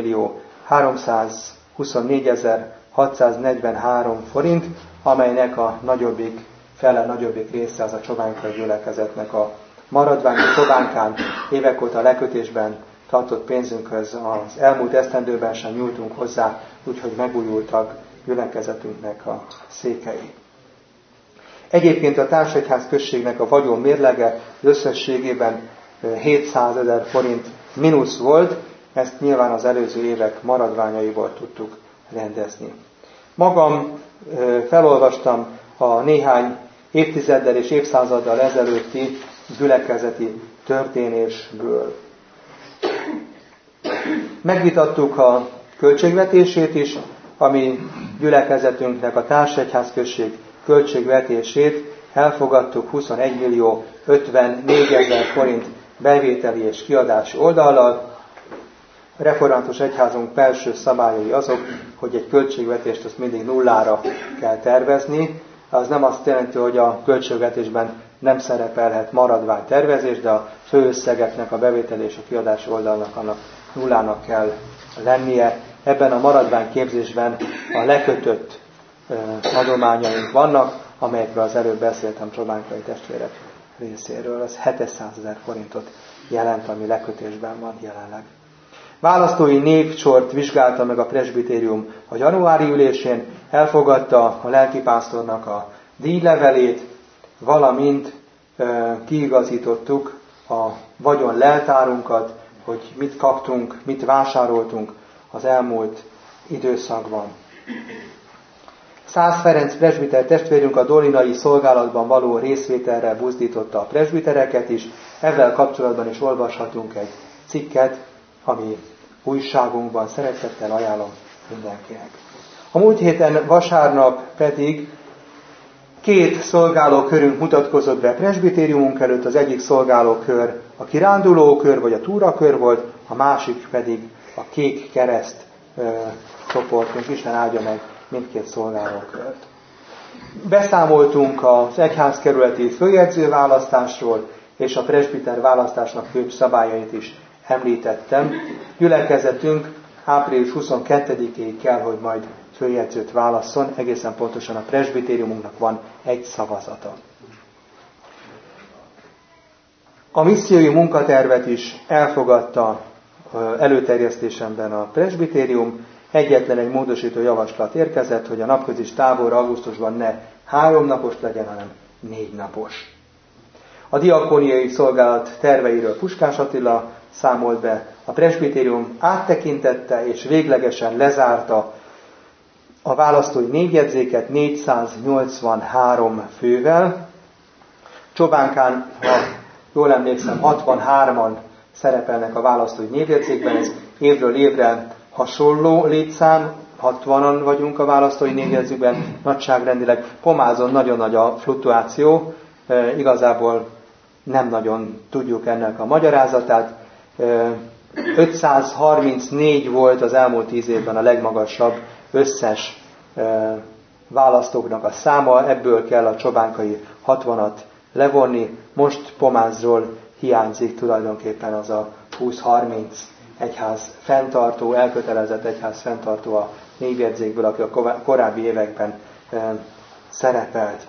2.324.643 forint, amelynek a nagyobbik része az a csobánkai gyülekezetnek a maradvány. A Csobánkán évek óta lekötésben tartott pénzünkhöz az elmúlt esztendőben sem nyújtunk hozzá, úgyhogy megújultak gyülekezetünknek a székei. Egyébként a társegyház községnek a vagyon mérlege összességében 700 000 forint mínusz volt, ezt nyilván az előző évek maradványaiból tudtuk rendezni. Magam felolvastam a néhány évtizeddel és évszázaddal ezelőtti gyülekezeti történésből. Megvitattuk a költségvetését is, ami gyülekezetünknek a társegyházközség költségvetését elfogadtuk 21.054.000 forint bevételi és kiadási oldallal. A református egyházunk belső szabályai azok, hogy egy költségvetést azt mindig nullára kell tervezni. Az nem azt jelenti, hogy a költségvetésben nem szerepelhet maradványtervezés, de a főösszegeknek, a bevételi és a kiadási oldalnak annak nullának kell lennie. Ebben a maradványképzésben a lekötött adományaink vannak, amelyekről az előbb beszéltem csobánkai testvérek részéről. Az 700 000 forintot jelent, ami lekötésben van jelenleg. Választói névsort vizsgálta meg a presbitérium a januári ülésén, elfogadta a lelkipásztornak a díjlevelét, valamint kiigazítottuk a vagyon leltárunkat, hogy mit kaptunk, mit vásároltunk az elmúlt időszakban. Szász Ferenc presbiter testvérünk a dolinai szolgálatban való részvételre buzdította a presbitereket is. Ezzel kapcsolatban is olvashatunk egy cikket, ami újságunkban, szeretettel ajánlom mindenkinek. A múlt héten vasárnap pedig 2 szolgálókörünk mutatkozott be presbitériumunk előtt, az egyik szolgálókör a kirándulókör vagy a túrakör volt, a másik pedig a Kék Kereszt csoportunk. Isten áldja meg mindkét szolgálókört. Beszámoltunk az egyházkerületi főjegyzőválasztásról, és a presbiter választásnak főbb szabályait is említettem. Gyülekezetünk április 22-ig kell, hogy majd főjegyzőt válasszon, egészen pontosan a presbitériumunknak van egy szavazata. A missziói munkatervet is elfogadta előterjesztésemben a presbitérium. Egyetlen egy módosító javaslat érkezett, hogy a napközis tábor augusztusban ne 3 napos legyen, hanem 4 napos. A diakóniai szolgálat terveiről Puskás Attila számolt be, a presbitérium áttekintette és véglegesen lezárta a választói névjegyzéket 483 fővel. Csobánkán, ha jól emlékszem, 63-an szerepelnek a választói névjegyzékben, ez évről évre hasonló létszám, 60-an vagyunk a választói névjegyzékben, nagyságrendileg. Pomázon nagyon nagy a fluktuáció, igazából nem nagyon tudjuk ennek a magyarázatát. 534 volt az elmúlt 10 évben a legmagasabb összes választóknak a száma, ebből kell a csobánkai 60-at levonni. Most Pomázról hiányzik tulajdonképpen az a 20-30 egyház fenntartó, elkötelezett egyház fenntartó a névjegyzékből, aki a korábbi években szerepelt.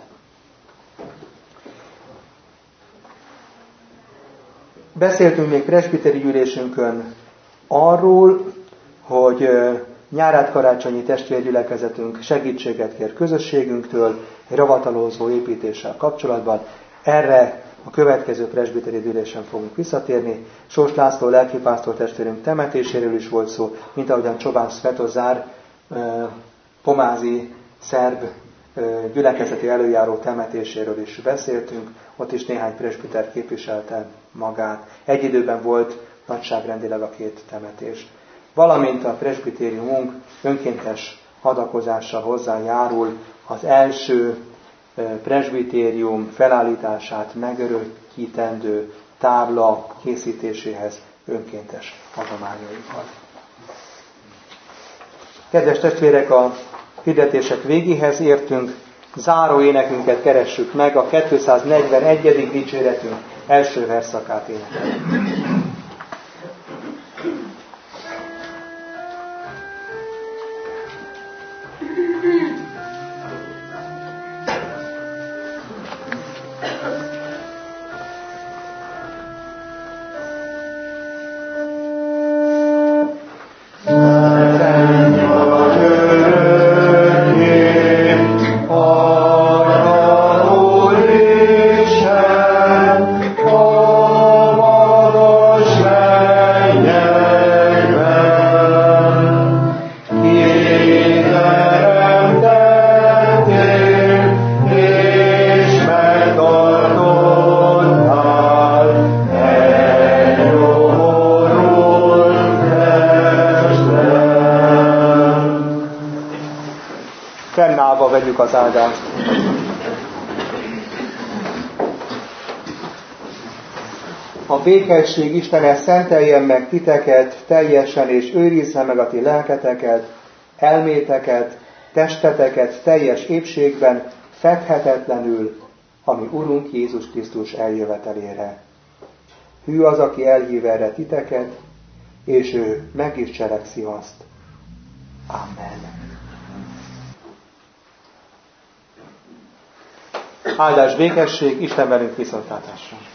Beszéltünk még presbiteri gyűlésünkön arról, hogy nyárátkarácsonyi testvérgyülekezetünk segítséget kér közösségünktől egy ravatalozó építéssel kapcsolatban. Erre a következő presbiteri gyűlésen fogunk visszatérni. Sós László lelkipásztor testvérünk temetéséről is volt szó, mint ahogyan Csobán Svetozár pomázi szerb gyülekezeti előjáró temetéséről is beszéltünk. Ott is néhány presbiter képviselte magát. Egy időben volt nagyságrendileg a 2 temetés. Valamint a presbitériumunk önkéntes adakozással hozzájárul az első presbitérium felállítását megörökítendő tábla készítéséhez önkéntes adományaival. Kedves testvérek, a hirdetések végéhez értünk, záró énekünket keressük meg, a 241. dicséretünk első verszakát énekeljük. Fennállva vegyük az áldást. A békesség Istene szenteljen meg titeket teljesen, és őrizze meg a ti lelketeket, elméteket, testeteket teljes épségben, fedhetetlenül, ami Urunk Jézus Krisztus eljövetelére. Hű az, aki elhív erre titeket, és ő meg is cselekszi azt. Amen. Áldás, békesség, Isten velünk viszontlátásra!